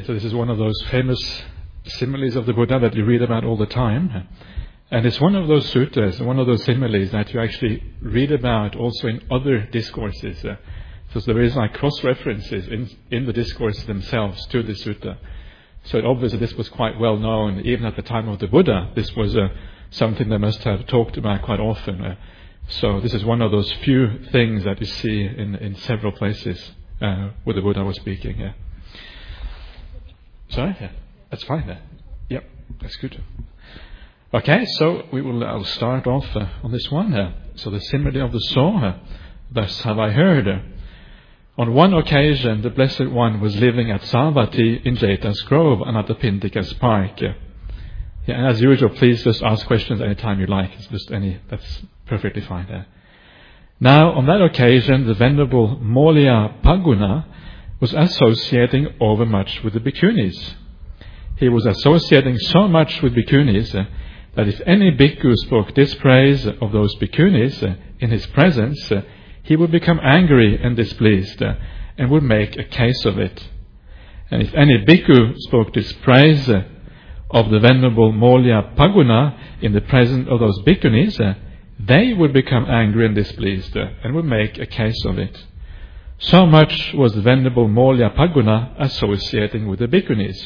So this is one of those famous similes of the Buddha that you read about all the time. And it's one of those suttas, one of those similes that you actually read about also in other discourses. So there is like cross-references in the discourses themselves to the sutta. So obviously this was quite well known even at the time of the Buddha. This was something they must have talked about quite often. So this is one of those few things that you see in several places where the Buddha was speaking. Sorry? Yeah, that's fine. Yep, that's good. Okay, so I'll start off on this one. So the simile of the saw. Thus have I heard. On one occasion, the Blessed One was living at Savatthi in Jeta's Grove and at the Pindika's Park. Yeah, and as usual, please just ask questions anytime you like. That's perfectly fine. Now, on that occasion, the Venerable Molya Paguna was associating overmuch with the bhikkhunis. He was associating so much with bhikkhunis that if any bhikkhu spoke dispraise of those bhikkhunis in his presence, he would become angry and displeased and would make a case of it. And if any bhikkhu spoke dispraise of the Venerable Molya Paguna in the presence of those bhikkhunis, they would become angry and displeased and would make a case of it. So much was the Venerable Molya Paguna associating with the bhikkhunis.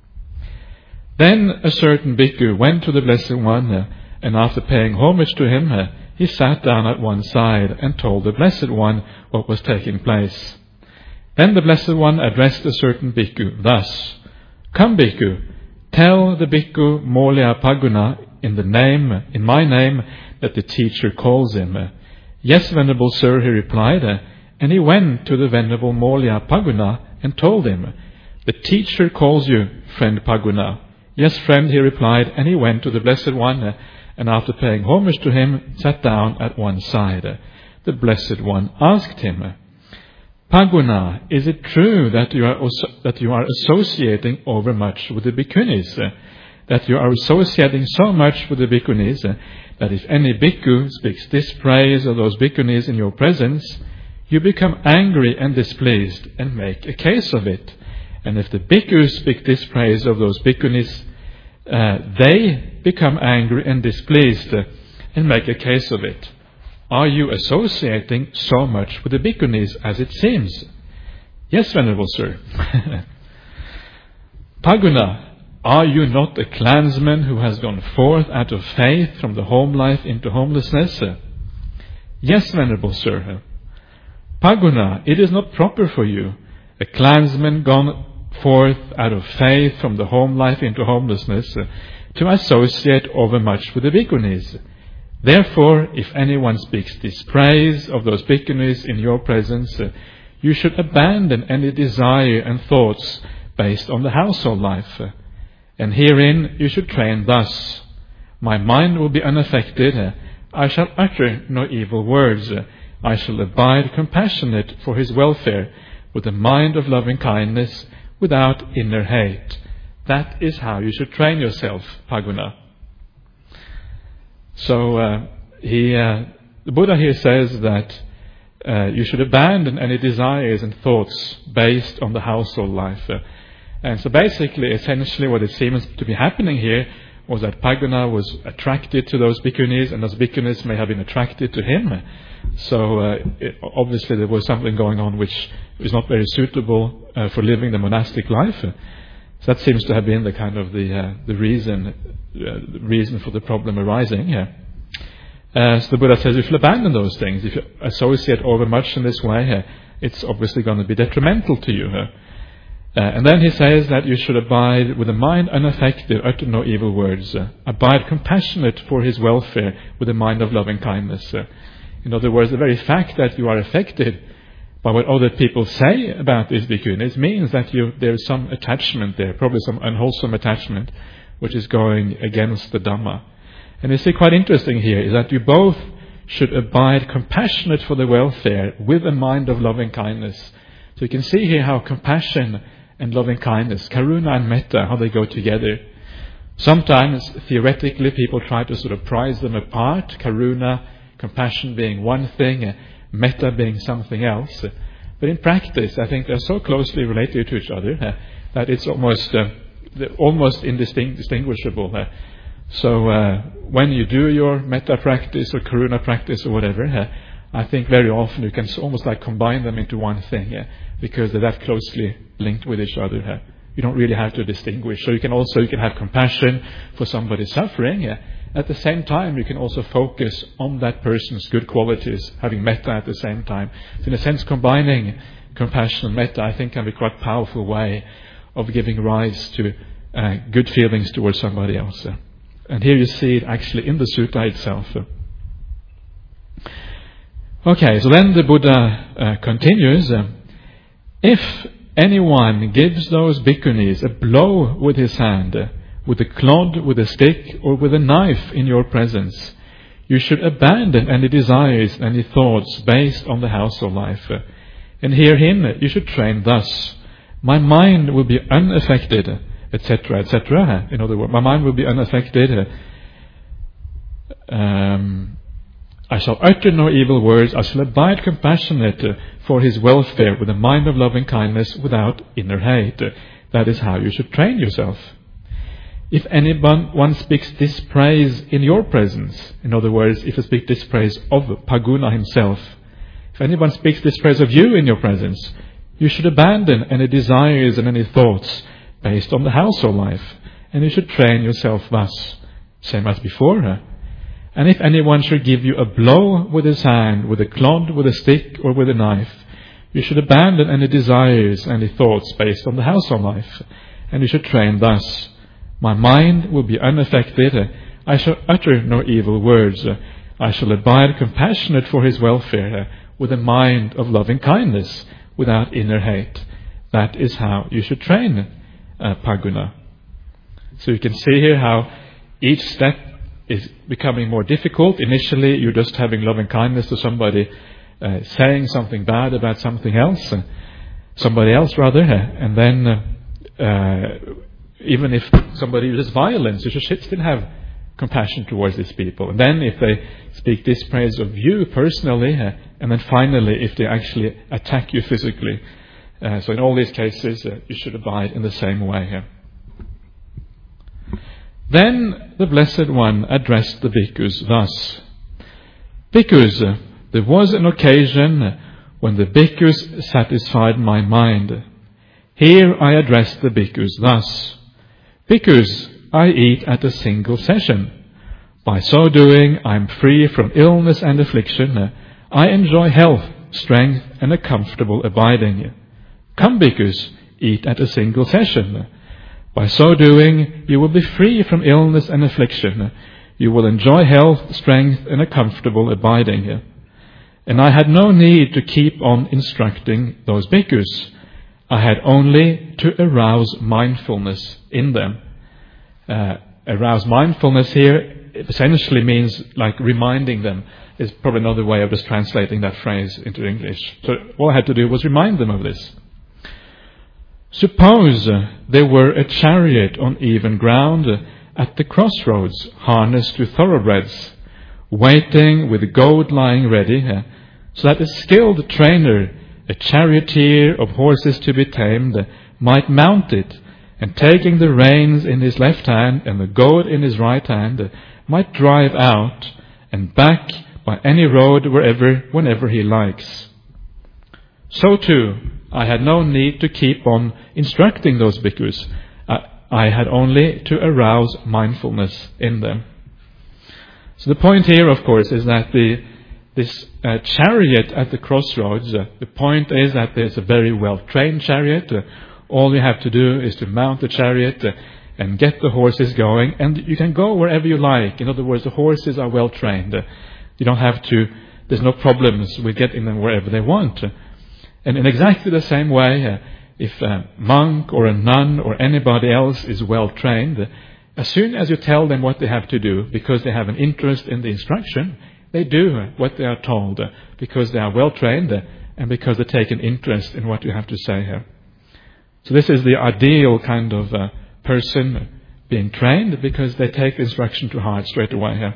Then a certain bhikkhu went to the Blessed One, and after paying homage to him, he sat down at one side and told the Blessed One what was taking place. Then the Blessed One addressed a certain bhikkhu thus: "Come, bhikkhu, tell the bhikkhu Molya Paguna in my name that the teacher calls him." "Yes, Venerable Sir," he replied, and he went to the Venerable Molya Paguna and told him, "The teacher calls you, friend Paguna." "Yes, friend," he replied, and he went to the Blessed One, and after paying homage to him, sat down at one side. The Blessed One asked him, "Paguna, is it true that you are associating overmuch with the bhikkhunis, that you are associating so much with the bhikkhunis that if any bhikkhu speaks dispraise of those bhikkhunis in your presence, you become angry and displeased and make a case of it? And if the bhikkhus speak dispraise of those bhikkhunis, they become angry and displeased and make a case of it. Are you associating so much with the bhikkhunis as it seems?" "Yes, Venerable Sir." "Paguna, are you not a clansman who has gone forth out of faith from the home life into homelessness?" "Yes, Venerable Sir." "Paguna, it is not proper for you, a clansman gone forth out of faith from the home life into homelessness, to associate overmuch with the bhikkhunis. Therefore, if anyone speaks dispraise of those bhikkhunis in your presence, you should abandon any desire and thoughts based on the household life. And herein you should train thus: my mind will be unaffected, I shall utter no evil words, I shall abide compassionate for his welfare, with a mind of loving kindness, without inner hate. That is how you should train yourself, Paguna." So the Buddha here says that you should abandon any desires and thoughts based on the household life. And so basically, essentially what it seems to be happening here was that Paguna was attracted to those bhikkhunis, and those bhikkhunis may have been attracted to him. So obviously there was something going on which is not very suitable for living the monastic life. So that seems to have been the kind of the reason for the problem arising here. So the Buddha says you should abandon those things. If you associate overmuch in this way, it's obviously going to be detrimental to you. And then he says that you should abide with a mind unaffected, utter no evil words. Abide compassionate for his welfare with a mind of loving kindness. In other words, the very fact that you are affected by what other people say about these bhikkhunis means that there is some attachment there, probably some unwholesome attachment, which is going against the Dhamma. And you see, quite interesting here is that you both should abide compassionate for the welfare with a mind of loving kindness. So you can see here how compassion and loving kindness, karuna and metta, how they go together. Sometimes, theoretically, people try to sort of prize them apart, karuna, compassion being one thing, metta being something else. But in practice, I think they're so closely related to each other that it's almost indistinguishable. So when you do your metta practice or karuna practice or whatever, I think very often you can almost like combine them into one thing, because they're that closely linked with each other. You don't really have to distinguish. So you can have compassion for somebody suffering. At the same time, you can also focus on that person's good qualities, having metta at the same time. So in a sense, combining compassion and metta, I think, can be quite a powerful way of giving rise to good feelings towards somebody else. And here you see it actually in the sutta itself. Okay, so then the Buddha continues. If anyone gives those bhikkhunis a blow with his hand, with a clod, with a stick, or with a knife in your presence, you should abandon any desires, any thoughts based on the household life. And hear him, you should train thus. My mind will be unaffected, etc., etc. In other words, my mind will be unaffected. I shall utter no evil words. I shall abide compassionate for his welfare with a mind of loving kindness without inner hate. That is how you should train yourself. If anyone speaks dispraise in your presence, in other words, if you speak dispraise of Paguna himself, if anyone speaks dispraise of you in your presence, you should abandon any desires and any thoughts based on the household life, and you should train yourself thus, same as before. And if anyone should give you a blow with his hand, with a clod, with a stick, or with a knife, you should abandon any desires, any thoughts based on the household life, and you should train thus. My mind will be unaffected. I shall utter no evil words. I shall abide compassionate for his welfare, with a mind of loving kindness, without inner hate. That is how you should train Paguna. So you can see here how each step is becoming more difficult. Initially, you're just having loving kindness to somebody, saying something bad about somebody else, and then even if somebody uses violence, you should still have compassion towards these people. And then if they speak dispraise of you personally, and then finally if they actually attack you physically. So in all these cases, you should abide in the same way. Then the Blessed One addressed the bhikkhus thus. Bhikkhus, there was an occasion when the bhikkhus satisfied my mind. Here I address the bhikkhus thus. Bhikkhus, I eat at a single session. By so doing, I am free from illness and affliction. I enjoy health, strength, and a comfortable abiding. Come, bhikkhus, eat at a single session. By so doing, you will be free from illness and affliction. You will enjoy health, strength, and a comfortable abiding. And I had no need to keep on instructing those bhikkhus. I had only to arouse mindfulness in them. Arouse mindfulness here essentially means like reminding them. Is probably another way of just translating that phrase into English. So all I had to do was remind them of this. Suppose there were a chariot on even ground at the crossroads, harnessed to thoroughbreds, waiting with the goad lying ready, so that a skilled trainer, a charioteer of horses to be tamed, might mount it, and taking the reins in his left hand and the goad in his right hand, might drive out and back by any road whenever he likes. So too, I had no need to keep on instructing those bhikkhus. I had only to arouse mindfulness in them. So the point here, of course, is that this chariot at the crossroads, the point is that there's a very well-trained chariot. All you have to do is to mount the chariot and get the horses going, and you can go wherever you like. In other words, the horses are well-trained. You don't have to, there's no problems with getting them wherever they want. And in exactly the same way, if a monk or a nun or anybody else is well-trained, as soon as you tell them what they have to do, because they have an interest in the instruction, they do what they are told, because they are well-trained and because they take an interest in what you have to say here. So this is the ideal kind of person being trained, because they take the instruction to heart straight away here.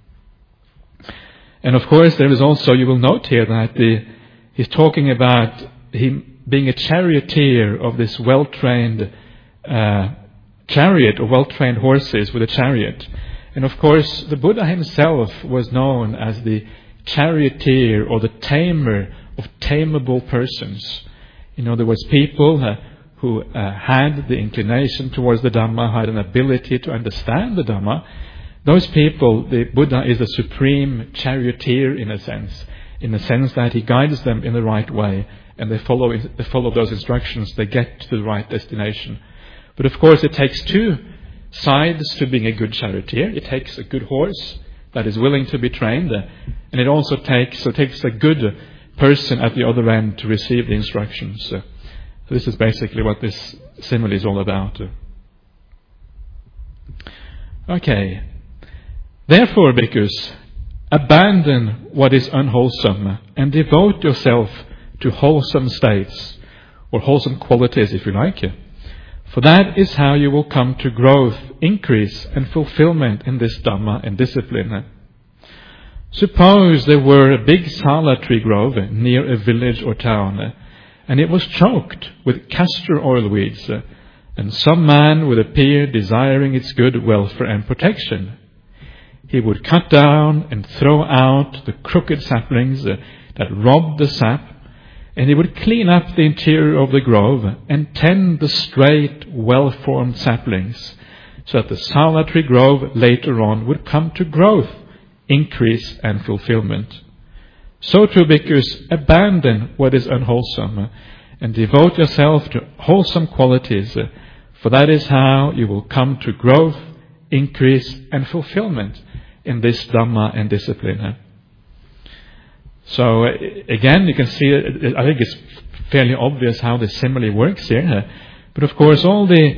And of course, there is also, you will note here that he's talking about him being a charioteer of this well-trained chariot or well-trained horses with a chariot. And of course, the Buddha himself was known as the charioteer or the tamer of tameable persons. In other words, people who had the inclination towards the Dhamma, had an ability to understand the Dhamma. Those people, the Buddha is the supreme charioteer in a sense that he guides them in the right way, and they follow those instructions, they get to the right destination. But of course it takes two sides to being a good charioteer. It takes a good horse that is willing to be trained, and it also takes a good person at the other end to receive the instructions. So this is basically what this simile is all about. Okay. Therefore, bhikkhus, abandon what is unwholesome and devote yourself to wholesome states, or wholesome qualities if you like. For that is how you will come to growth, increase and fulfillment in this Dhamma and discipline. Suppose there were a big sala tree grove near a village or town, and it was choked with castor oil weeds, and some man would appear desiring its good welfare and protection. He would cut down and throw out the crooked saplings that robbed the sap, and he would clean up the interior of the grove and tend the straight, well-formed saplings, so that the sala tree grove later on would come to growth, increase and fulfillment. So too, bhikkhus, abandon what is unwholesome and devote yourself to wholesome qualities, for that is how you will come to growth, increase and fulfillment in this Dhamma and discipline. So again, you can see, I think it's fairly obvious how this simile works here. But of course, all the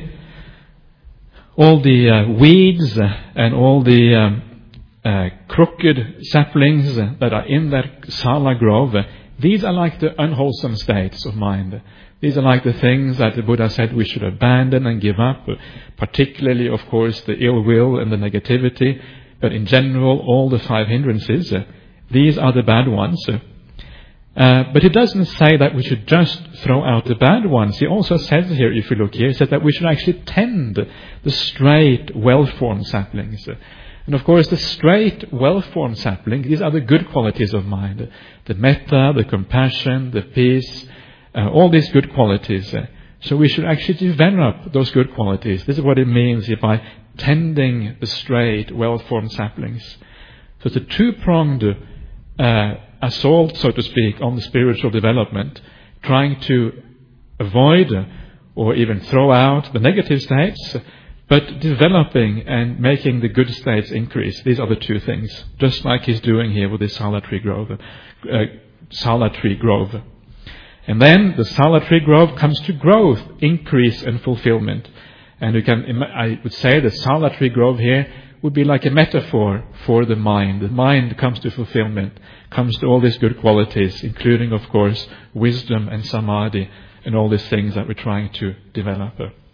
weeds and all the crooked saplings that are in that sala grove, these are like the unwholesome states of mind. These are like the things that the Buddha said we should abandon and give up, particularly, of course, the ill will and the negativity, but in general, all the 5 hindrances. These are the bad ones. But it doesn't say that we should just throw out the bad ones. He also says here, if you look here, he says that we should actually tend the straight, well-formed saplings. And of course, the straight, well-formed saplings, these are the good qualities of mind. The metta, the compassion, the peace, all these good qualities. So we should actually develop those good qualities. This is what it means here by tending the straight, well-formed saplings. So it's a two-pronged assault, so to speak, on the spiritual development, trying to avoid or even throw out the negative states, but developing and making the good states increase. These are the two things, just like he's doing here with this sala tree grove. And then the sala tree grove comes to growth, increase and fulfillment. And I would say the sala tree grove here would be like a metaphor for the mind. The mind comes to fulfillment, comes to all these good qualities, including, of course, wisdom and samadhi and all these things that we're trying to develop.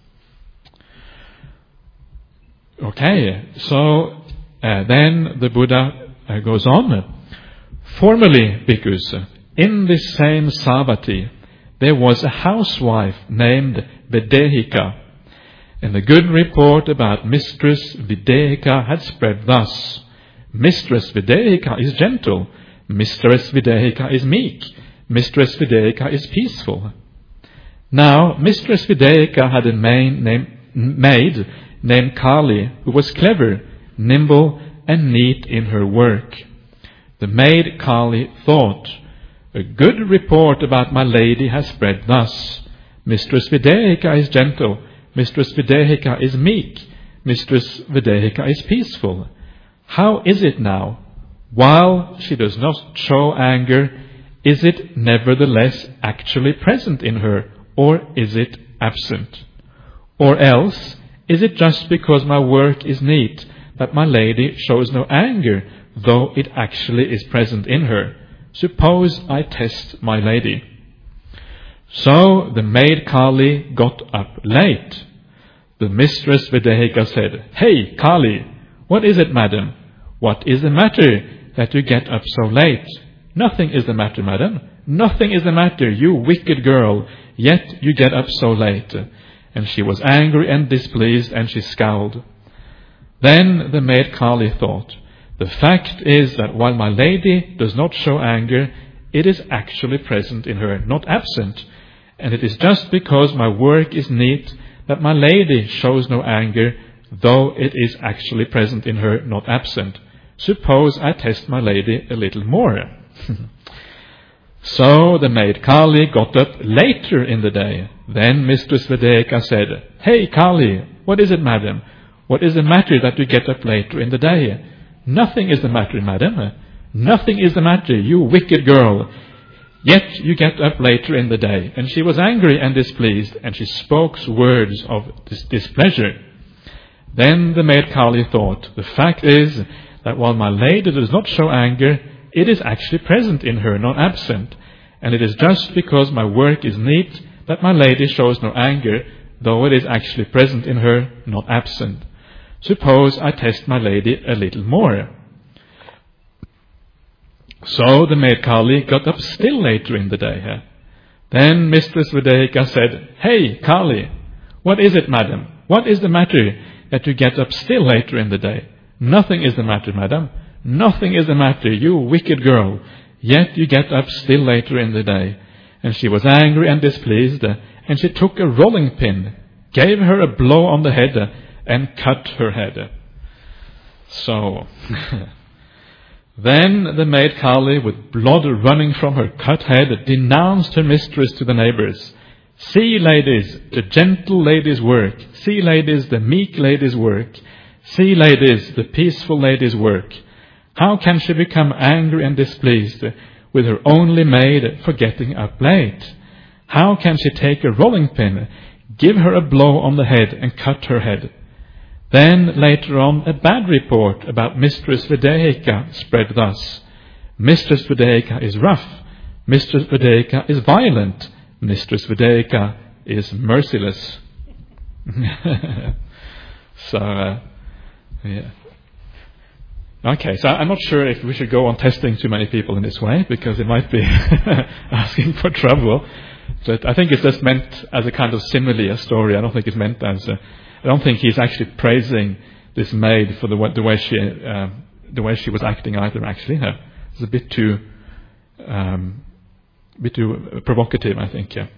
Okay, so then the Buddha goes on. Formerly, bhikkhus, in this same Savatthi, there was a housewife named Vedehika, and the good report about Mistress Vedehika had spread thus: Mistress Vedehika is gentle, Mistress Vedehika is meek, Mistress Vedehika is peaceful. Now, Mistress Vedehika had a maid named Kali, who was clever, nimble, and neat in her work. The maid Kali thought, a good report about my lady has spread thus: Mistress Vedehika is gentle, Mistress Vedehika is meek, Mistress Vedehika is peaceful. How is it now? While she does not show anger, is it nevertheless actually present in her, or is it absent? Or else, is it just because my work is neat that my lady shows no anger, though it actually is present in her? Suppose I test my lady. So the maid Kali got up late. The Mistress Vedehika said, Hey, Kali, what is it, madam? What is the matter that you get up so late? Nothing is the matter, madam. Nothing is the matter, you wicked girl, yet you get up so late. and she was angry and displeased, and she scowled. Then the maid Kali thought, the fact is that while my lady does not show anger, it is actually present in her, not absent. And it is just because my work is neat that my lady shows no anger, though it is actually present in her, not absent. Suppose I test my lady a little more. So the maid Kali got up later in the day. Then Mistress Vedeka said, Hey Kali, what is it, madam? What is the matter that you get up later in the day? Nothing is the matter, madam. Nothing is the matter, you wicked girl. Yet you get up later in the day. And she was angry and displeased, and she spoke words of displeasure. Then the maid Kali thought, the fact is that while my lady does not show anger, it is actually present in her, not absent. And it is just because my work is neat that my lady shows no anger, though it is actually present in her, not absent. Suppose I test my lady a little more. So the maid Kali got up still later in the day. Then Mistress Vedeka said, Hey Kali, what is it, madam? What is the matter that you get up still later in the day? Nothing is the matter, madam. Nothing is the matter, you wicked girl. Yet you get up still later in the day. And she was angry and displeased, and she took a rolling pin, gave her a blow on the head, and cut her head. So, then the maid Kali, with blood running from her cut head, denounced her mistress to the neighbors. See, ladies, the gentle lady's work. See, ladies, the meek lady's work. See, ladies, the peaceful lady's work. How can she become angry and displeased with her only maid for getting up late? How can she take a rolling pin, give her a blow on the head, and cut her head? Then, later on, a bad report about Mistress Vedeka spread thus. Mistress Vedeka is rough. Mistress Vedeka is violent. Mistress Vedeka is merciless. Yeah. Okay, so I'm not sure if we should go on testing too many people in this way, because it might be asking for trouble. But I think it's just meant as a kind of simile, a story. I don't think it's meant as I don't think he's actually praising this maid for the way she was acting either. Actually, it's a bit too provocative, I think. Yeah.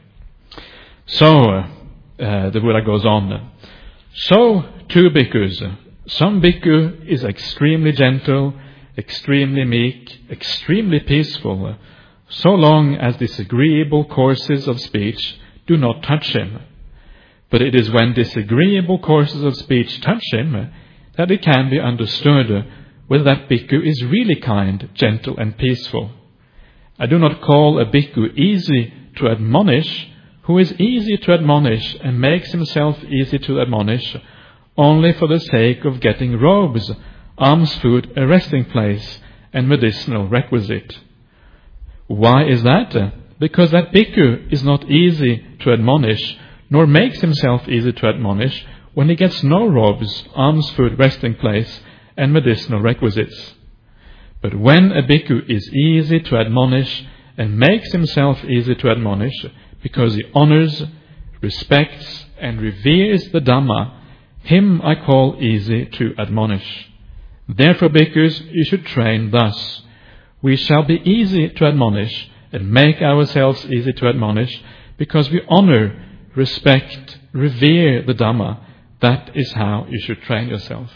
So the Buddha goes on. So two bhikkhus. Some bhikkhu is extremely gentle, extremely meek, extremely peaceful, so long as disagreeable courses of speech do not touch him. But it is when disagreeable courses of speech touch him that it can be understood whether that bhikkhu is really kind, gentle, and peaceful. I do not call a bhikkhu easy to admonish who is easy to admonish and makes himself easy to admonish only for the sake of getting robes, alms food, a resting place, and medicinal requisite. Why is that? Because that bhikkhu is not easy to admonish, nor makes himself easy to admonish when he gets no robes, alms food, resting place, and medicinal requisites. But when a bhikkhu is easy to admonish and makes himself easy to admonish because he honors, respects, and reveres the Dhamma, him I call easy to admonish. Therefore, bhikkhus, you should train thus. We shall be easy to admonish and make ourselves easy to admonish because we honor, respect, revere the Dhamma. That is how you should train yourself.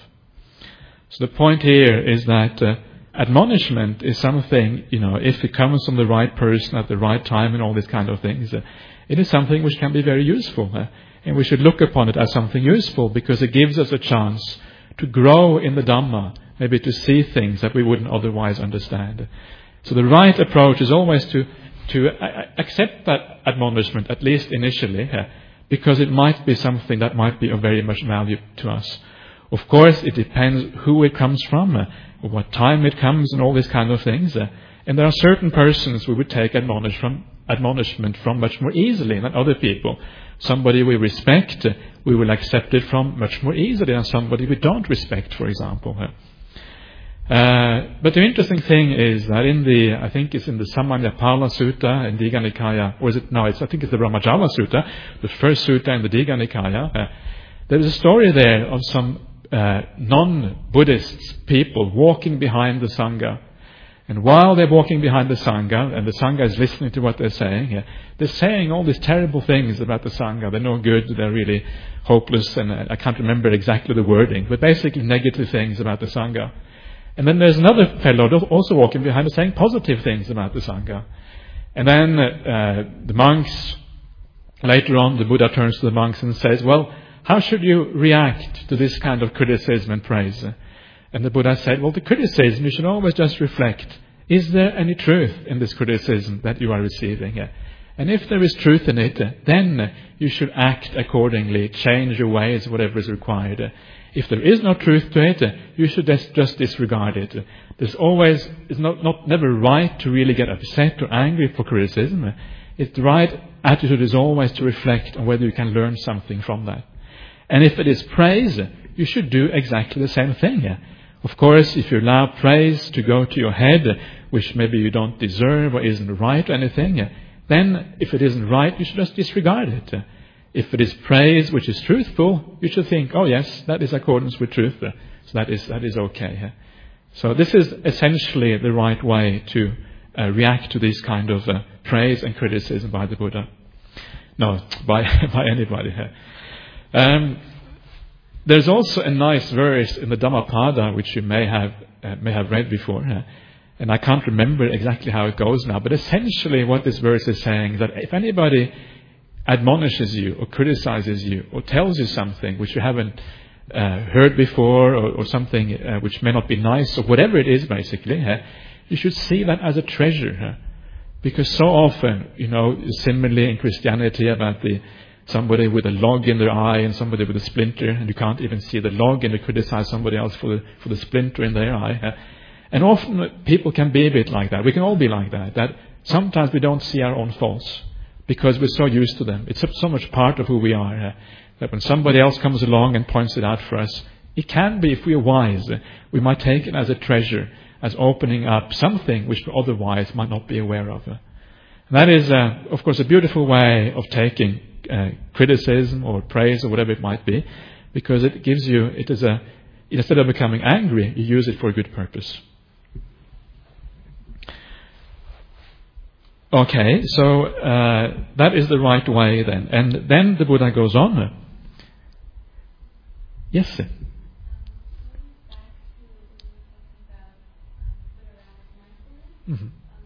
So the point here is that admonishment is something, if it comes from the right person at the right time and all these kind of things, it is something which can be very useful. And we should look upon it as something useful because it gives us a chance to grow in the Dhamma, maybe to see things that we wouldn't otherwise understand. So the right approach is always to accept that admonishment, at least initially, because it might be something that might be of very much value to us. Of course, it depends who it comes from, what time it comes, and all these kind of things. And there are certain persons we would take admonishment from much more easily than other people. Somebody we respect, we will accept it from much more easily than somebody we don't respect, for example. But the interesting thing is that I think it's in the Samanyapala Sutta in Digha Nikaya, or is it? No, I think it's the Brahmajala Sutta, the first sutta in the Digha Nikaya. There is a story there of some non-Buddhist people walking behind the Sangha. And while they're walking behind the Sangha, and the Sangha is listening to what they're saying all these terrible things about the Sangha. They're no good, they're really hopeless, and I can't remember exactly the wording, but basically negative things about the Sangha. And then there's another fellow also walking behind us saying positive things about the Sangha. And then the monks, later on the Buddha turns to the monks and says, well, how should you react to this kind of criticism and praise? And the Buddha said, well, the criticism, you should always just reflect, is there any truth in this criticism that you are receiving? And if there is truth in it, then you should act accordingly, change your ways, whatever is required. If there is no truth to it, you should just disregard it. It's never right to really get upset or angry for criticism. The right attitude is always to reflect on whether you can learn something from that. And if it is praise, you should do exactly the same thing. Of course, if you allow praise to go to your head, which maybe you don't deserve or isn't right or anything, then if it isn't right, you should just disregard it. If it is praise which is truthful, you should think, oh yes, that is accordance with truth. So that is okay. So this is essentially the right way to react to this kind of praise and criticism by the Buddha. No, by anybody. There's also a nice verse in the Dhammapada which you may have read before, and I can't remember exactly how it goes now. But essentially, what this verse is saying is that if anybody admonishes you or criticizes you or tells you something which you haven't heard before, or something which may not be nice, or whatever it is, basically, you should see that as a treasure, because so often, similarly in Christianity about somebody with a log in their eye and somebody with a splinter, and you can't even see the log, and you criticize somebody else for the splinter in their eye. And often people can be a bit like that. We can all be like that. That sometimes we don't see our own faults because we're so used to them. It's so much part of who we are that when somebody else comes along and points it out for us, it can be, if we are wise, we might take it as a treasure, as opening up something which we otherwise might not be aware of. And that is, of course, a beautiful way of taking criticism or praise or whatever it might be, because it gives you, instead of becoming angry, you use it for a good purpose. Okay, so that is the right way then. And then the Buddha goes on. Yes, sir. Mm-hmm.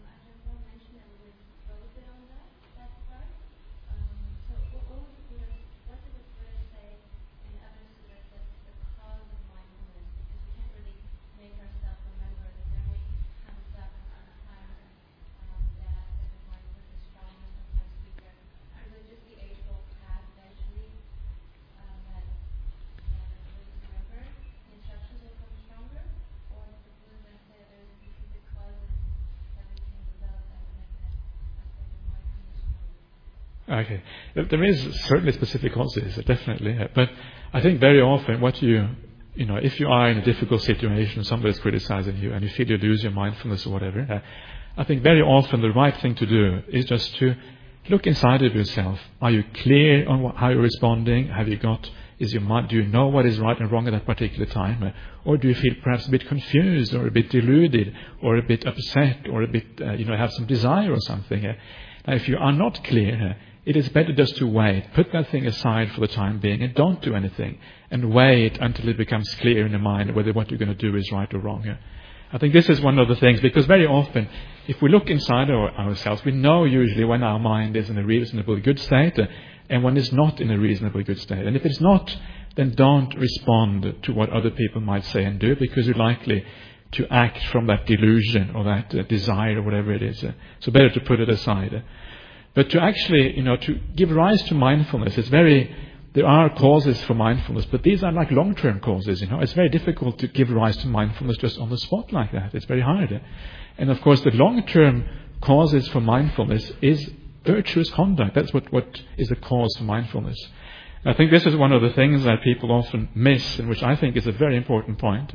Okay. There is certainly specific causes, definitely. But I think very often if you are in a difficult situation, somebody is criticizing you and you feel you lose your mindfulness or whatever, I think very often the right thing to do is just to look inside of yourself. Are you clear on how you're responding? Do you know what is right and wrong at that particular time? Or do you feel perhaps a bit confused or a bit deluded or a bit upset or a bit, have some desire or something? Now, if you are not clear, it is better just to wait. Put that thing aside for the time being and don't do anything. And wait until it becomes clear in your mind whether what you're going to do is right or wrong. I think this is one of the things, because very often, if we look inside ourselves, we know usually when our mind is in a reasonably good state and when it's not in a reasonably good state. And if it's not, then don't respond to what other people might say and do, because you're likely to act from that delusion or that desire or whatever it is. So better to put it aside. But to actually, to give rise to mindfulness, there are causes for mindfulness, but these are like long-term causes, It's very difficult to give rise to mindfulness just on the spot like that. It's very hard. And of course, the long-term causes for mindfulness is virtuous conduct. That's what is the cause for mindfulness. And I think this is one of the things that people often miss, and which I think is a very important point.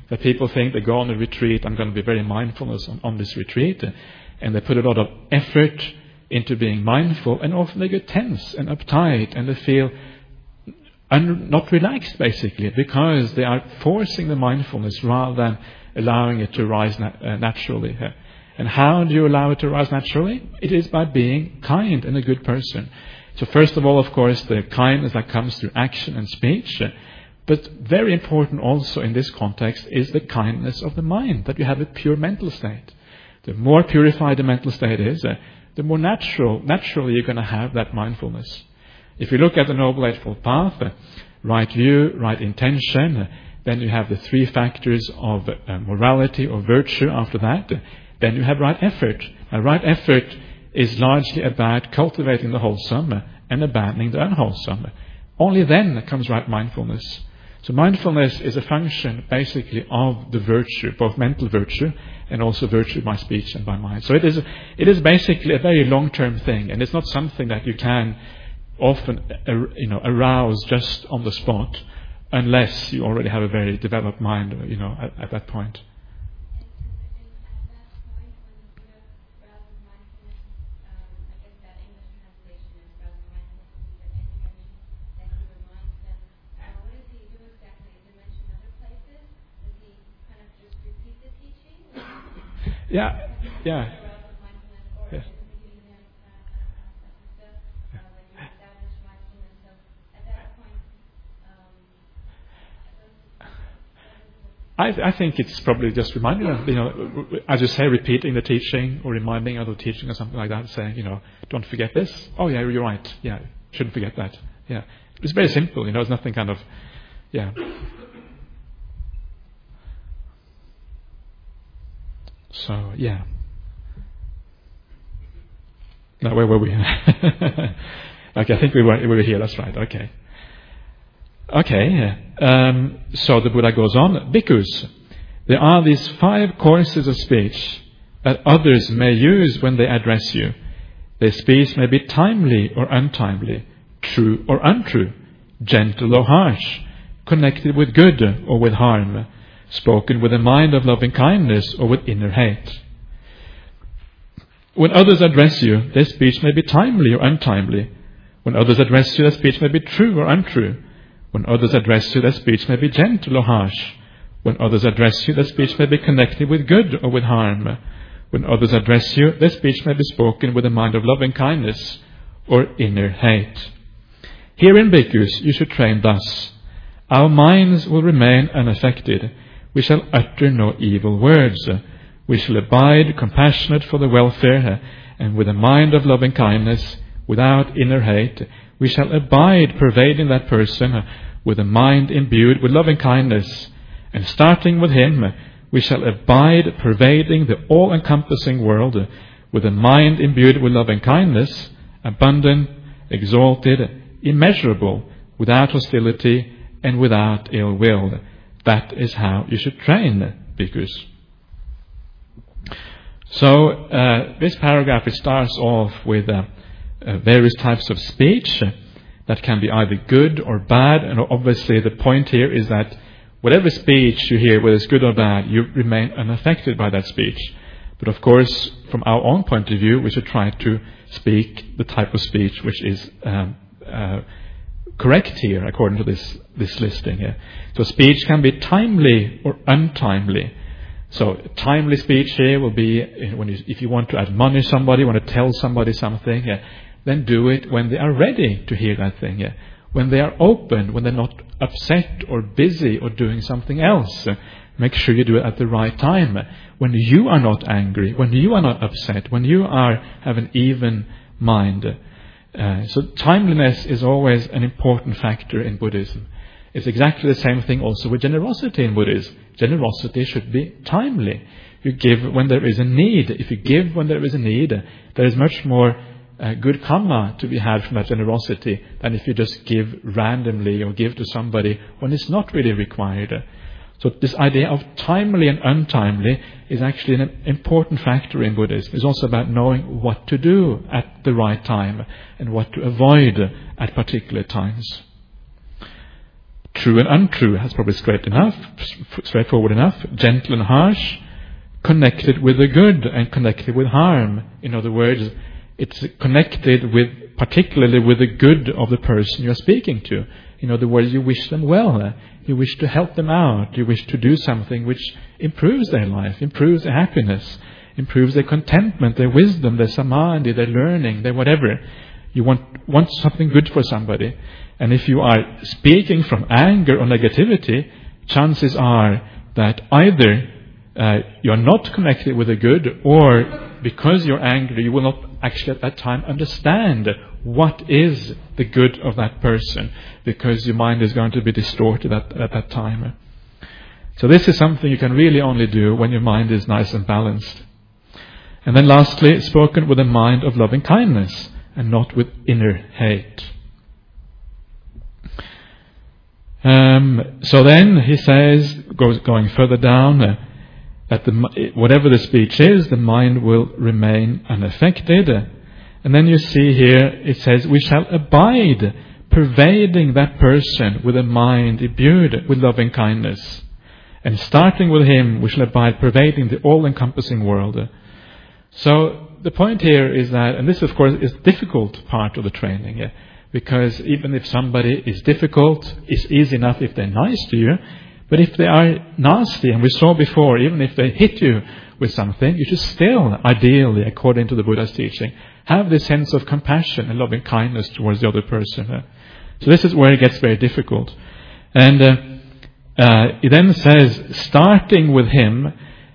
That people think they go on a retreat, I'm going to be very mindfulness on this retreat, and they put a lot of effort into being mindful, and often they get tense and uptight, and they feel not relaxed, basically, because they are forcing the mindfulness rather than allowing it to rise naturally. And how do you allow it to rise naturally? It is by being kind and a good person. So first of all, of course, the kindness that comes through action and speech. But very important also in this context is the kindness of the mind, that you have a pure mental state. The more purified the mental state is, the more naturally you're going to have that mindfulness. If you look at the Noble Eightfold Path, right view, right intention, then you have the three factors of morality or virtue after that. Then you have right effort. Now, right effort is largely about cultivating the wholesome and abandoning the unwholesome. Only then comes right mindfulness. So mindfulness is a function basically of the virtue, both mental virtue and also virtue by speech and by mind. So it is basically a very long-term thing, and it's not something that you can often arouse just on the spot, unless you already have a very developed mind, at that point. Yeah. Yes. I think it's probably just reminding them, as you say, repeating the teaching or reminding of the teaching or something like that, saying, don't forget this. Oh, yeah, you're right. Yeah, shouldn't forget that. Yeah. It's very simple, it's nothing kind of, yeah. So, yeah. Now, where were we? Okay, I think we were here, that's right, okay. Okay, so the Buddha goes on. Bhikkhus, there are these 5 courses of speech that others may use when they address you. Their speech may be timely or untimely, true or untrue, gentle or harsh, connected with good or with harm, spoken with a mind of loving kindness or with inner hate. When others address you, their speech may be timely or untimely. When others address you, their speech may be true or untrue. When others address you, their speech may be gentle or harsh. When others address you, their speech may be connected with good or with harm. When others address you, their speech may be spoken with a mind of loving kindness or inner hate. Herein, bhikkhus, you should train thus. Our minds will remain unaffected. We shall utter no evil words. We shall abide compassionate for the welfare, and with a mind of loving kindness, without inner hate, we shall abide pervading that person with a mind imbued with loving kindness. And starting with him, we shall abide pervading the all-encompassing world with a mind imbued with loving kindness, abundant, exalted, immeasurable, without hostility and without ill will. That is how you should train, bhikkhus. So this paragraph, it starts off with various types of speech that can be either good or bad, and obviously the point here is that whatever speech you hear, whether it's good or bad, you remain unaffected by that speech. But of course, from our own point of view, we should try to speak the type of speech which is correct here, according to this listing here. So speech can be timely or untimely. So timely speech here will be if you want to admonish somebody, want to tell somebody something, then do it when they are ready to hear that thing. When they are open, when they're not upset or busy or doing something else. Make sure you do it at the right time. When you are not angry, when you are not upset, when you have an even mind. So timeliness is always an important factor in Buddhism. It's exactly the same thing also with generosity in Buddhism. Generosity should be timely. You give when there is a need. If you give when there is a need, there is much more good karma to be had from that generosity than if you just give randomly or give to somebody when it's not really required. So this idea of timely and untimely is actually an important factor in Buddhism. It's also about knowing what to do at the right time and what to avoid at particular times. true and untrue. That's probably straightforward enough. Gentle and harsh, connected with the good and connected with harm. In other words, it's connected particularly with the good of the person you're speaking to. In other words, you wish them well. You wish to help them out. You wish to do something which improves their life, improves their happiness, improves their contentment, their wisdom, their samadhi, their learning, their whatever. You want something good for somebody. And if you are speaking from anger or negativity, chances are that either you're not connected with the good, or because you're angry, you will not actually at that time understand what is the good of that person, because your mind is going to be distorted at that time. So this is something you can really only do when your mind is nice and balanced. And then lastly, spoken with a mind of loving kindness and not with inner hate. So then he says, going further down, that whatever the speech is, the mind will remain unaffected. And then you see here, it says, we shall abide, pervading that person with a mind imbued with loving kindness. And starting with him, we shall abide, pervading the all-encompassing world. So the point here is that, and this of course is the difficult part of the training, because even if somebody is difficult, it's easy enough if they're nice to you. But if they are nasty, and we saw before, even if they hit you with something, you should still, ideally, according to the Buddha's teaching, have this sense of compassion and loving kindness towards the other person. So this is where it gets very difficult. And it then says, starting with him,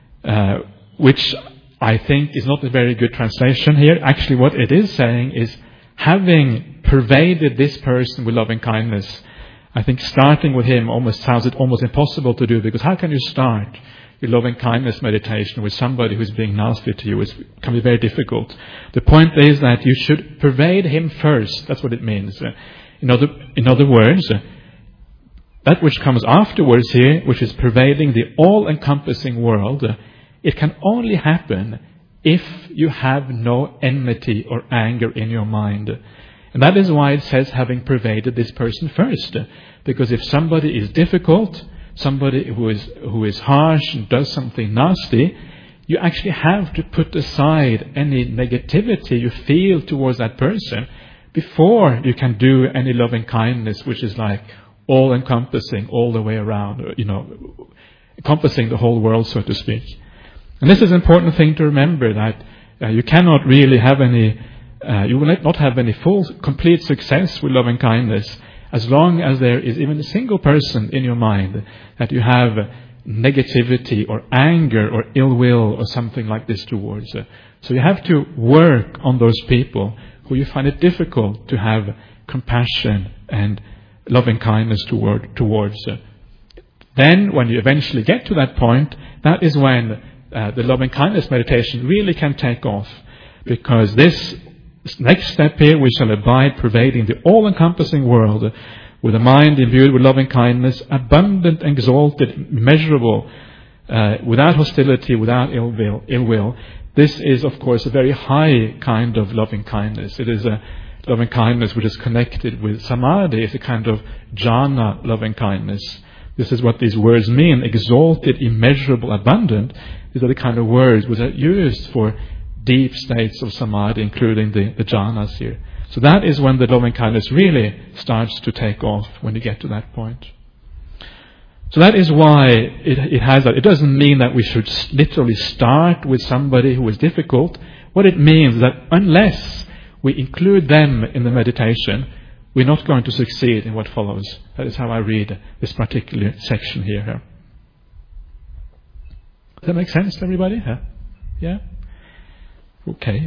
which I think is not a very good translation here. Actually, what it is saying is, having pervaded this person with loving kindness, I think starting with him sounds almost impossible to do, because how can you start your loving kindness meditation with somebody who's being nasty to you? It can be very difficult. The point is that you should pervade him first. That's what it means. In other words, that which comes afterwards here, which is pervading the all-encompassing world, it can only happen if you have no enmity or anger in your mind. And that is why it says having pervaded this person first. Because if somebody is difficult, somebody who is harsh and does something nasty, you actually have to put aside any negativity you feel towards that person before you can do any loving kindness, which is like all-encompassing all the way around, encompassing the whole world, so to speak. And this is an important thing to remember, that you cannot really have you will not have any complete success with loving kindness as long as there is even a single person in your mind that you have negativity or anger or ill will or something like this towards. So you have to work on those people who you find it difficult to have compassion and loving kindness towards. Then when you eventually get to that point, that is when the loving kindness meditation really can take off, because this next step here, we shall abide, pervading the all-encompassing world with a mind imbued with loving kindness, abundant, exalted, immeasurable, without hostility, without ill will. This is, of course, a very high kind of loving kindness. It is a loving kindness which is connected with samadhi. It's a kind of jhana loving kindness. This is what these words mean: exalted, immeasurable, abundant. These are the kind of words which are used for deep states of samadhi, including the jhanas here. So that is when the loving kindness really starts to take off, when you get to that point. So that is why it has that. It doesn't mean that we should literally start with somebody who is difficult. What it means is that unless we include them in the meditation, we're not going to succeed in what follows. That is how I read this particular section here. Does that make sense to everybody? Yeah? Okay.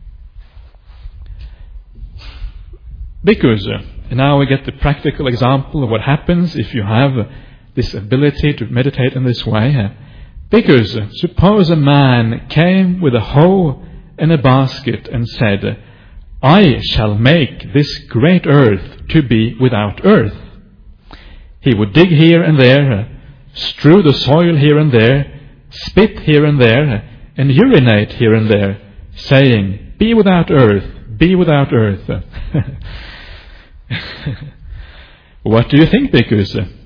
Because now we get the practical example of what happens if you have this ability to meditate in this way. Because suppose a man came with a hoe and a basket and said, I shall make this great earth to be without earth. He would dig here and there, strew the soil here and there, spit here and there, and urinate here and there, saying, be without earth, be without earth. What do you think, bhikkhus?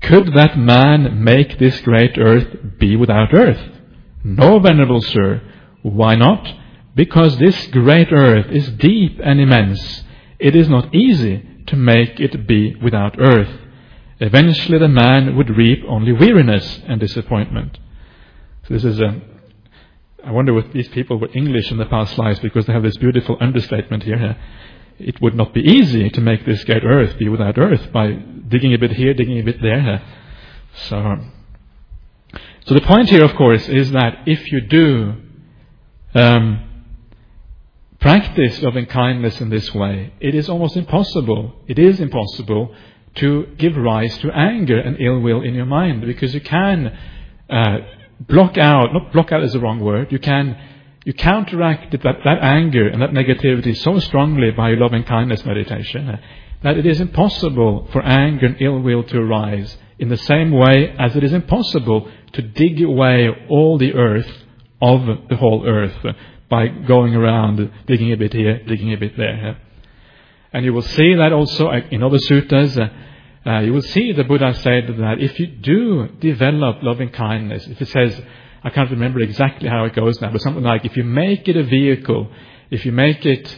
Could that man make this great earth be without earth? No, venerable sir. Why not? Because this great earth is deep and immense. It is not easy to make it be without earth. Eventually the man would reap only weariness and disappointment. So this is I wonder if these people were English in the past lives, because they have this beautiful understatement here. It would not be easy to make this great earth be without earth by digging a bit here, digging a bit there. So the point here, of course, is that if you do practice loving kindness in this way, it is almost impossible. It is impossible to give rise to anger and ill will in your mind, because you can block out, not block out is the wrong word, you counteract that anger and that negativity so strongly by your loving kindness meditation that it is impossible for anger and ill will to arise, in the same way as it is impossible to dig away all the earth of the whole earth by going around digging a bit here, digging a bit there. And you will see that also in other suttas. You will see the Buddha said that if you do develop loving kindness, if it says, I can't remember exactly how it goes now, but something like, if you make it a vehicle, if you make it,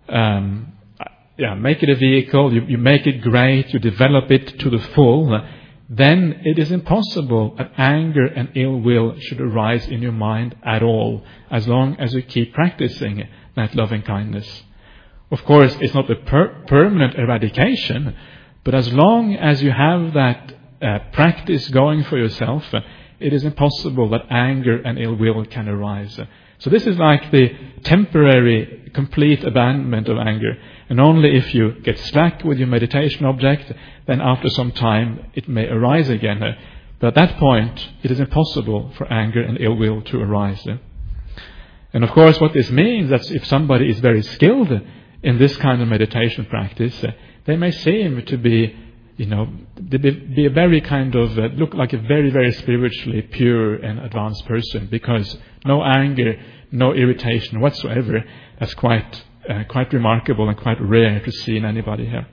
make it a vehicle, you make it great, you develop it to the full, then it is impossible that anger and ill will should arise in your mind at all, as long as you keep practicing that loving kindness. Of course, it's not a permanent eradication, but as long as you have that practice going for yourself, it is impossible that anger and ill will can arise. So this is like the temporary, complete abandonment of anger. And only if you get slack with your meditation object, then after some time it may arise again. But at that point, it is impossible for anger and ill will to arise. And of course, what this means is that if somebody is very skilled in this kind of meditation practice, they may seem to be, be a very kind of, look like a very, very spiritually pure and advanced person, because no anger, no irritation whatsoever. That's quite remarkable and quite rare to see in anybody here.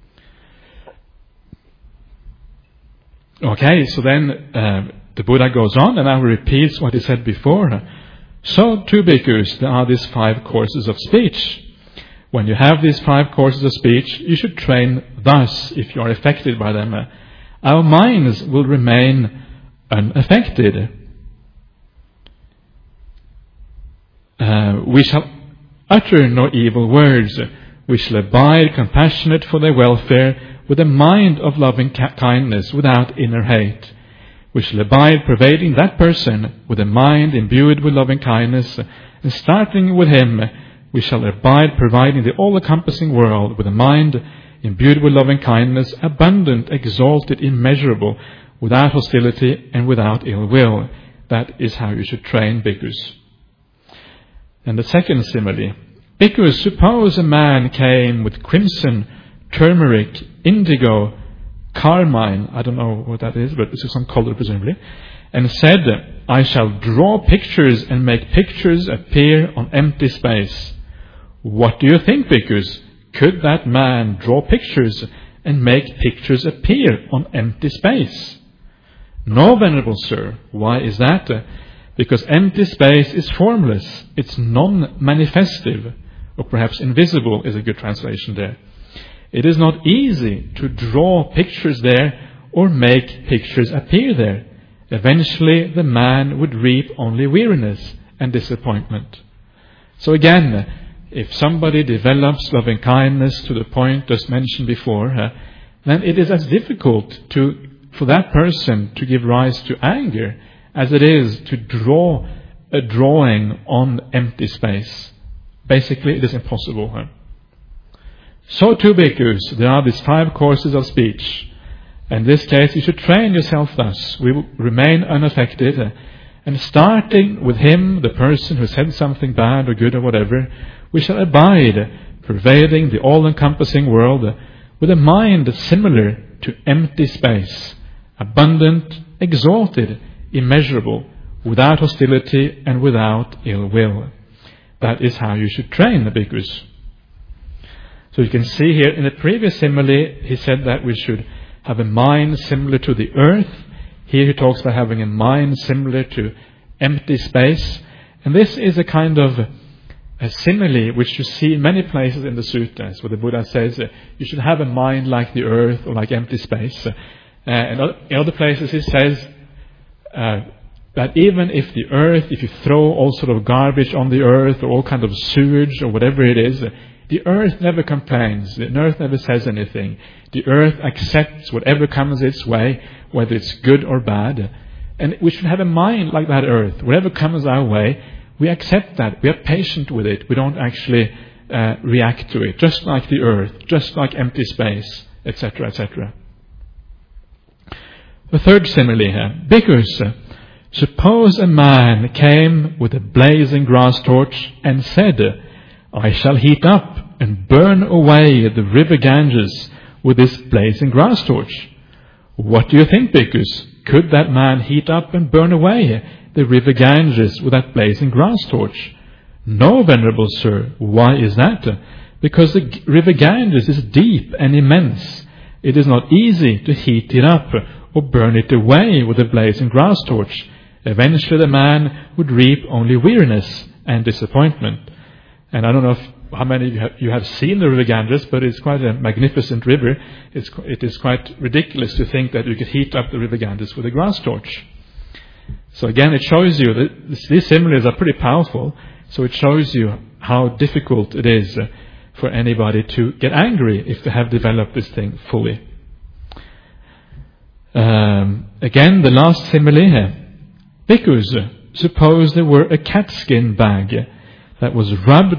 Okay, so then the Buddha goes on and now repeats what he said before. So too, bhikkhus, there are these 5 courses of speech. When you have these 5 courses of speech, you should train thus, if you are affected by them. Our minds will remain unaffected. We shall utter no evil words. We shall abide compassionate for their welfare, with a mind of loving kindness, without inner hate. We shall abide pervading that person with a mind imbued with loving kindness, and starting with him, we shall abide providing the all-encompassing world with a mind imbued with loving kindness, abundant, exalted, immeasurable, without hostility and without ill will. That is how you should train bhikkhus. And the second simile. Bhikkhus, suppose a man came with crimson, turmeric, indigo, carmine, I don't know what that is, but this is some color presumably, and said, I shall draw pictures and make pictures appear on empty space. What do you think, bhikkhus? Could that man draw pictures and make pictures appear on empty space? No, venerable sir. Why is that? Because empty space is formless. It's non-manifestive, or perhaps invisible is a good translation there. It is not easy to draw pictures there or make pictures appear there. Eventually the man would reap only weariness and disappointment. So again, if somebody develops loving kindness to the point just mentioned before, then it is as difficult for that person to give rise to anger as it is to draw a drawing on empty space. Basically, it is impossible. So too, bhikkhus, there are these 5 courses of speech. In this case, you should train yourself thus. We will remain unaffected, and starting with him, the person who said something bad or good or whatever, we shall abide, pervading the all-encompassing world, with a mind similar to empty space, abundant, exalted, immeasurable, without hostility and without ill will. That is how you should train the bhikkhus. So you can see here in the previous simile, he said that we should have a mind similar to the earth. Here he talks about having a mind similar to empty space. And this is a kind of a simile which you see in many places in the sutras, where the Buddha says you should have a mind like the earth or like empty space. In other places he says that even if the earth, if you throw all sort of garbage on the earth or all kind of sewage or whatever it is, the earth never complains. The earth never says anything. The earth accepts whatever comes its way, whether it's good or bad. And we should have a mind like that earth. Whatever comes our way, we accept that. We are patient with it. We don't actually react to it. Just like the earth, just like empty space, etc., etc. The third simile here. Bhikkhus, suppose a man came with a blazing grass torch and said, I shall heat up and burn away the river Ganges with this blazing grass torch. What do you think, Bhikkhus? Could that man heat up and burn away the river Ganges with that blazing grass torch? No, Venerable Sir. Why is that? Because the river Ganges is deep and immense. It is not easy to heat it up or burn it away with a blazing grass torch. Eventually the man would reap only weariness and disappointment. And I don't know how many of you have seen the river Ganges, but it's quite a magnificent river. It is quite ridiculous to think that you could heat up the river Ganges with a grass torch. So again, it shows you that these similes are pretty powerful. So it shows you how difficult it is for anybody to get angry if they have developed this thing fully. Again, the last simile here. Bhikkhus, suppose there were a catskin bag that was rubbed,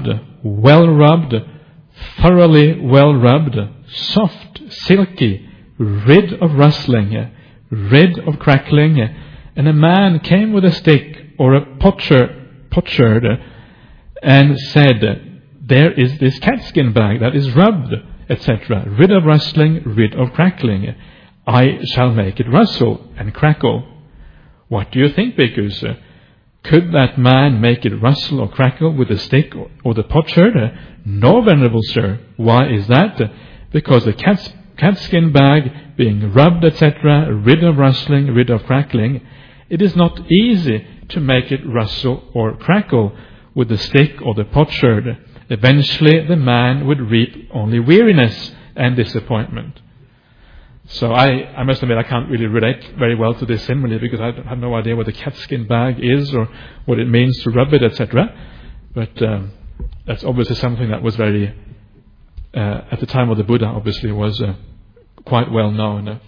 thoroughly well rubbed, soft, silky, rid of rustling, rid of crackling, and a man came with a stick or a potsherd and said, there is this catskin bag that is rubbed, etc., rid of rustling, rid of crackling. I shall make it rustle and crackle. What do you think, Bhikkhus? Could that man make it rustle or crackle with the stick or the potsherd? No, Venerable Sir. Why is that? Because the catskin bag being rubbed, etc., rid of rustling, rid of crackling, it is not easy to make it rustle or crackle with the stick or the potsherd. Eventually the man would reap only weariness and disappointment. So I must admit I can't really relate very well to this simile because I have no idea what the catskin bag is or what it means to rub it, etc. But that's obviously something that was very, at the time of the Buddha, obviously was quite well known.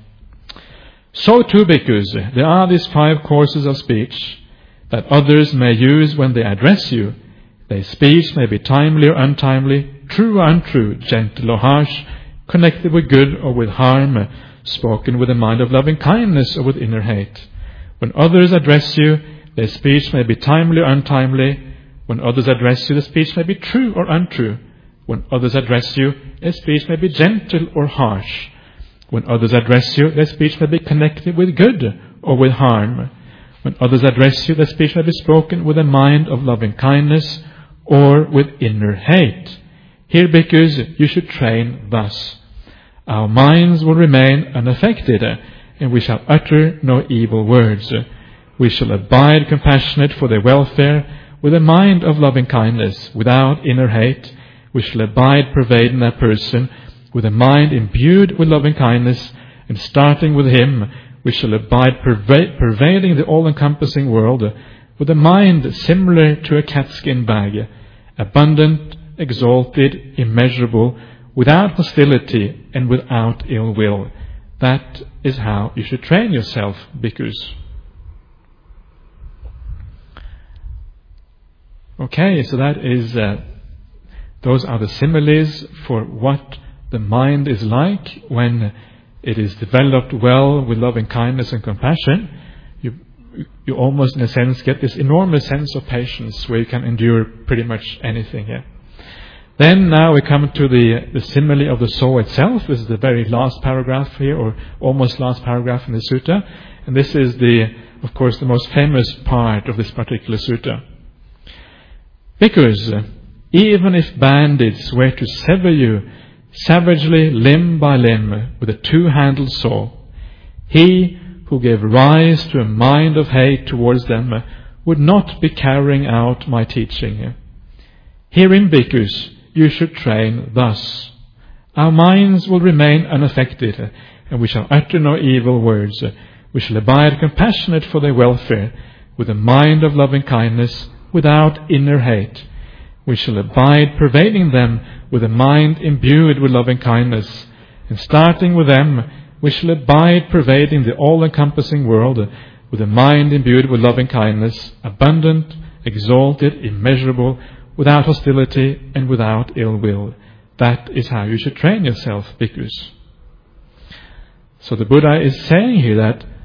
So too, Bhikkhus, there are these 5 courses of speech that others may use when they address you. Their speech may be timely or untimely, true or untrue, gentle or harsh, connected with good or with harm, spoken with a mind of loving kindness or with inner hate. When others address you, their speech may be timely or untimely. When others address you, the speech may be true or untrue. When others address you, their speech may be gentle or harsh. When others address you, their speech may be connected with good or with harm. When others address you, their speech may be spoken with a mind of loving kindness or with inner hate. Here, Bhikkhus, you should train thus. Our minds will remain unaffected, and we shall utter no evil words. We shall abide compassionate for their welfare, with a mind of loving kindness, without inner hate. We shall abide pervading that person, with a mind imbued with loving kindness, and starting with him, we shall abide pervading the all-encompassing world, with a mind similar to a catskin bag, abundant, exalted, immeasurable, without hostility and without ill will. That is how you should train yourself, bhikkhus. Okay, so that is, those are the similes for what the mind is like when it is developed well with loving kindness and compassion. You almost, in a sense, get this enormous sense of patience where you can endure pretty much anything here. Then now we come to the simile of the saw itself. This is the very last paragraph here, or almost last paragraph in the sutta. And this is of course, the most famous part of this particular sutta. Bhikkhus, even if bandits were to sever you savagely limb by limb with a two-handled saw. He who gave rise to a mind of hate towards them would not be carrying out my teaching. Herein, bhikkhus, you should train thus. Our minds will remain unaffected, and we shall utter no evil words. We shall abide compassionate for their welfare, with a mind of loving kindness, without inner hate. We shall abide pervading them with a mind imbued with loving kindness, and starting with them, we shall abide pervading the all-encompassing world with a mind imbued with loving kindness, abundant, exalted, immeasurable, without hostility and without ill will. That is how you should train yourself, bhikkhus. So the Buddha is saying here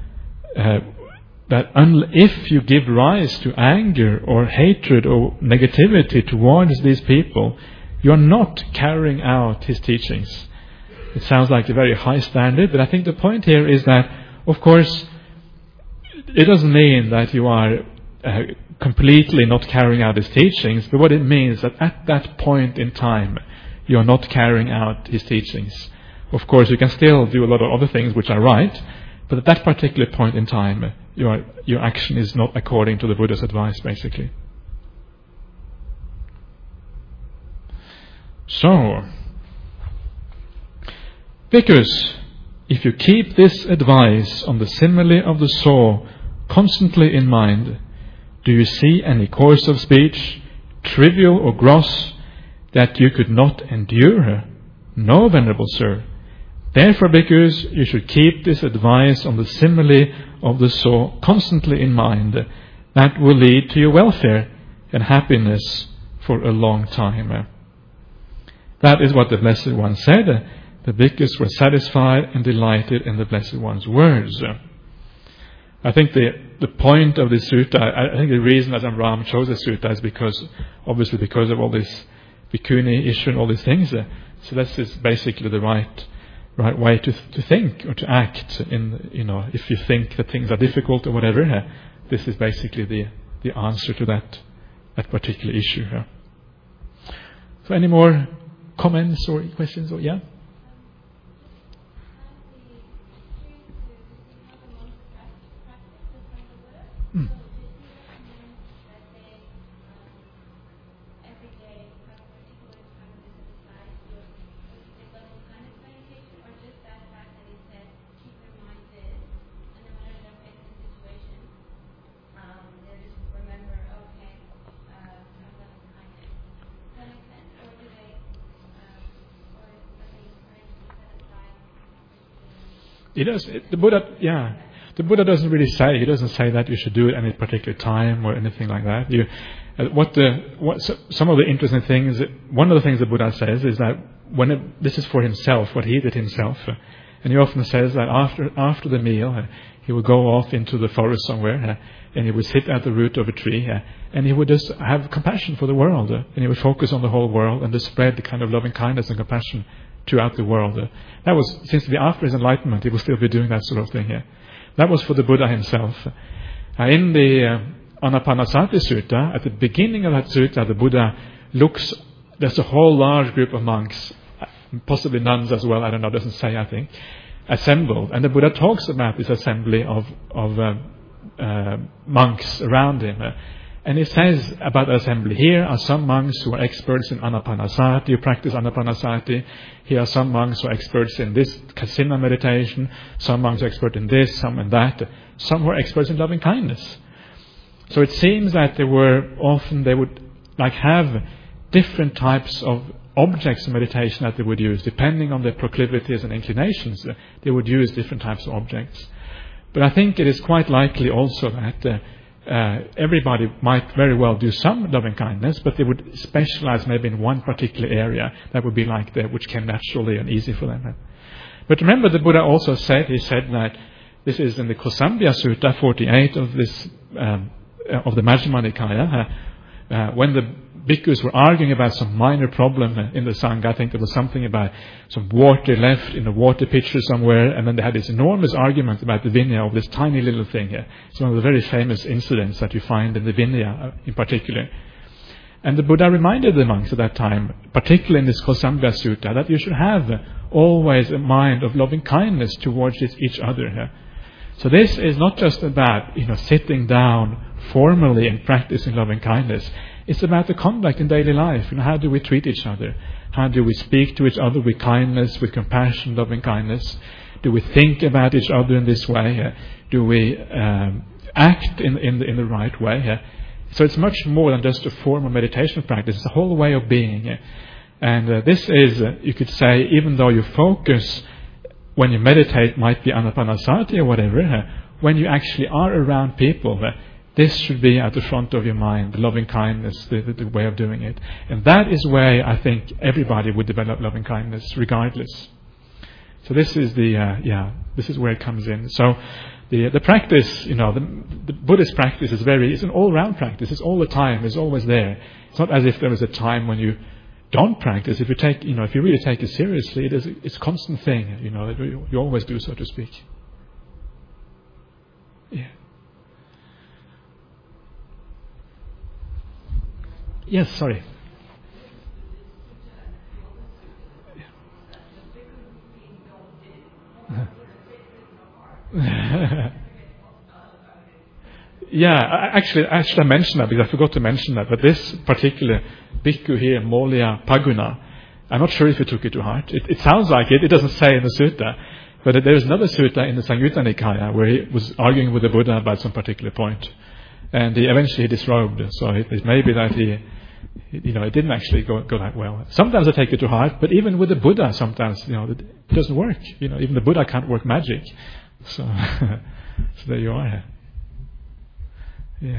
that if you give rise to anger or hatred or negativity towards these people, you are not carrying out his teachings. It sounds like a very high standard, but I think the point here is that, of course, it doesn't mean that you are completely not carrying out his teachings, but what it means is that at that point in time, you are not carrying out his teachings. Of course, you can still do a lot of other things which are right, but at that particular point in time, your action is not according to the Buddha's advice, basically. So, bhikkhus, if you keep this advice on the simile of the saw constantly in mind, do you see any course of speech, trivial or gross, that you could not endure? No, Venerable Sir. Therefore, bhikkhus, you should keep this advice on the simile of the saw constantly in mind. That will lead to your welfare and happiness for a long time. That is what the Blessed One said. The bhikkhus were satisfied and delighted in the Blessed One's words. I think the point of this sutta, I think the reason Ajahn Brahm chose this sutta is because of all this bhikkhuni issue and all these things. So this is basically the right way to think or to act. If you think that things are difficult or whatever, this is basically the answer to that particular issue. So, any more comments or questions? Or yeah. He does. The Buddha doesn't really say. He doesn't say that you should do it at any particular time or anything like that. Some of the interesting things. One of the things the Buddha says is that this is for himself, what he did himself, and he often says that after the meal, he would go off into the forest somewhere, and he would sit at the root of a tree, and he would just have compassion for the world, and he would focus on the whole world and just spread the kind of loving kindness and compassion throughout the world. That was, since after his enlightenment, he will still be doing that sort of thing here. That was for the Buddha himself. In the Anapanasati Sutta, at the beginning of that sutta, the Buddha there's a whole large group of monks, possibly nuns as well, I don't know, doesn't say, I think, assembled. And the Buddha talks about this assembly of monks around him. And he says about the assembly, here are some monks who are experts in Anapanasati, who practice Anapanasati. Here are some monks who are experts in this Kasina meditation. Some monks are expert in this, some in that. Some who are experts in loving kindness. So it seems that they would have different types of objects of meditation that they would use. Depending on their proclivities and inclinations, they would use different types of objects. But I think it is quite likely also that everybody might very well do some loving kindness, but they would specialize maybe in one particular area that would be which came naturally and easy for them. But remember, the Buddha also said that this is in the Kosambhya Sutta 48 of this of the Majjhima Nikaya, when the bhikkhus were arguing about some minor problem in the Sangha. I think there was something about some water left in a water pitcher somewhere, and then they had this enormous argument about the Vinaya of this tiny little thing here. It's one of the very famous incidents that you find in the Vinaya in particular. And the Buddha reminded the monks at that time, particularly in this Kosambhya Sutta, that you should have always a mind of loving kindness towards each other. So this is not just about sitting down formally and practicing loving kindness. It's about the conduct in daily life. How do we treat each other? How do we speak to each other with kindness, with compassion, loving kindness? Do we think about each other in this way? Do we act in the right way? So it's much more than just a form of meditation practice. It's a whole way of being. And this is, you could say, even though your focus when you meditate might be anapanasati or whatever, when you actually are around people, this should be at the front of your mind, the loving kindness, the way of doing it. And that is where I think everybody would develop loving kindness regardless. So this is this is where it comes in. So the practice, the Buddhist practice is it's an all-round practice. It's all the time. It's always there. It's not as if there was a time when you don't practice. If you take, if you really take it seriously, it's a constant thing. That you always do, so to speak. Yeah. Yes. Sorry. Yeah, actually I mentioned that because I forgot to mention that. But this particular bhikkhu here, Molya Paguna, I'm not sure if he took it to heart. It sounds like it. It doesn't say in the sutta. But there is another sutta in the Samyutta Nikaya where he was arguing with the Buddha about some particular point. And eventually he disrobed. So it may be that it didn't actually go that well. Sometimes I take it to heart, but even with the Buddha, sometimes, it doesn't work. Even the Buddha can't work magic. So, so there you are. Yeah.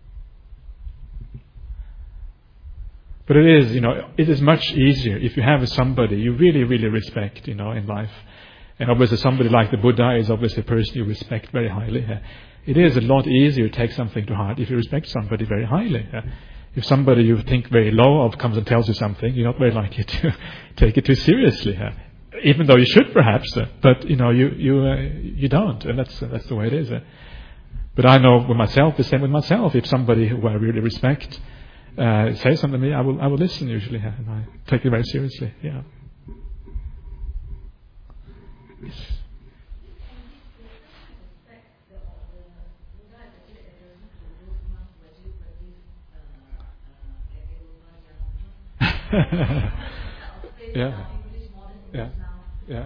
But it is much easier if you have somebody you really, really respect, in life. And obviously somebody like the Buddha is obviously a person you respect very highly. It is a lot easier to take something to heart if you respect somebody very highly. If somebody you think very low of comes and tells you something, you're not very likely to take it too seriously. Even though you should perhaps, but you don't, and that's the way it is. But I know with myself, the same with myself. If somebody who I really respect says something to me, I will listen usually, and I take it very seriously. Yeah. Yes. Yeah. Yeah. Yeah.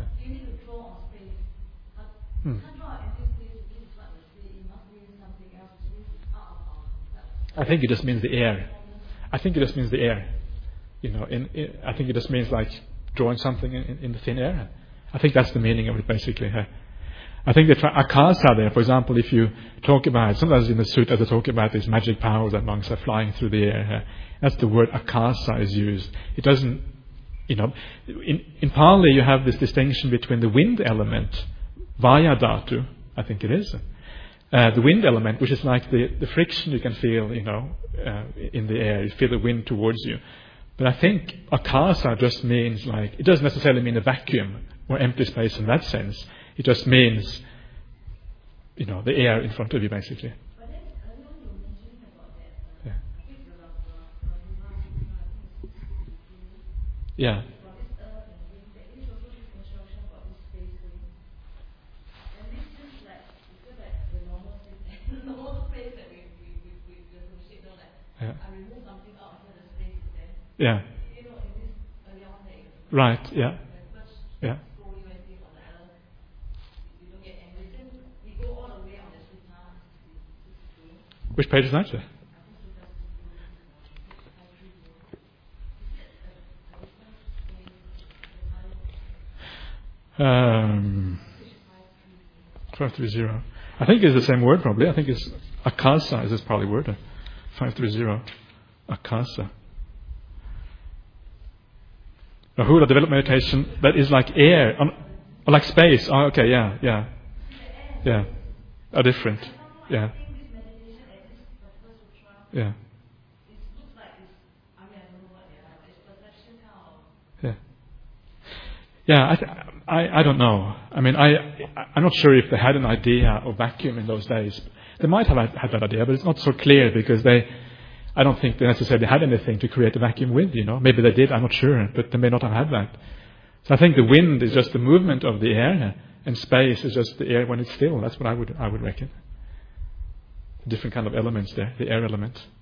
I think it just means the air. I think it just means the air. I think it just means like drawing something in the thin air. I think that's the meaning of it basically. I think that akasa there, for example, if you talk about, sometimes in the sutta they talk about these magic powers that monks are flying through the air. That's the word akasa is used. It doesn't, in Pali you have this distinction between the wind element, vaya dhatu, I think it is. The wind element, which is like the friction you can feel, in the air. You feel the wind towards you. But I think akasa just means it doesn't necessarily mean a vacuum or empty space in that sense. It just means, the air in front of you, basically. Yeah. Yeah. Right. Yeah. Yeah. Which page is that? 530. I think it's the same word probably. I think it's akasa is this probably word. 530. Akasa. Rahula developed meditation that is like air, like space. Oh, okay, yeah. Are different. Yeah. Yeah. Yeah. I don't know. I mean, I'm not sure if they had an idea of vacuum in those days. They might have had that idea, but it's not so clear because I don't think they necessarily had anything to create a vacuum with, Maybe they did, I'm not sure, but they may not have had that. So I think the wind is just the movement of the air, and space is just the air when it's still. That's what I would reckon. Different kind of elements there, the air element.